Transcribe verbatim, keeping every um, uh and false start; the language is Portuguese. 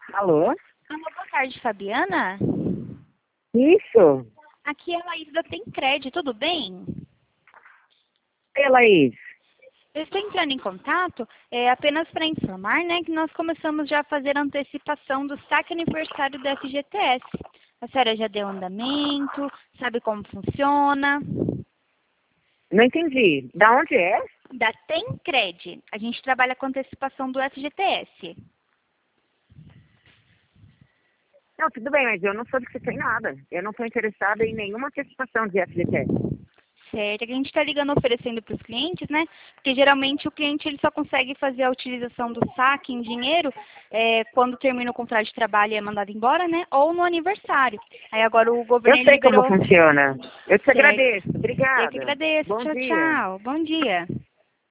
Alô? Alô, boa tarde, Fabiana. Isso? Aqui é a Laís da Tencred, tudo bem? Oi, Laís. Eu estou entrando em contato é, apenas para informar, né, que nós começamos já a fazer a antecipação do saque aniversário da F G T S. A senhora já deu andamento, sabe como funciona? Não entendi. Da onde é? Da Tencred. A gente trabalha com antecipação do F G T S. Não, tudo bem, mas eu não soube que você tem nada. Eu não estou interessada em nenhuma antecipação de F G T S. Certo, é que a gente está ligando oferecendo para os clientes, né? Porque geralmente o cliente ele só consegue fazer a utilização do saque em dinheiro é, quando termina o contrato de trabalho e é mandado embora, né? Ou no aniversário. Aí agora o Eu governo ele sei como liberou. funciona. Eu te Certo. agradeço. Eu que Obrigada. agradeço. Bom Tchau, dia. tchau. Bom dia.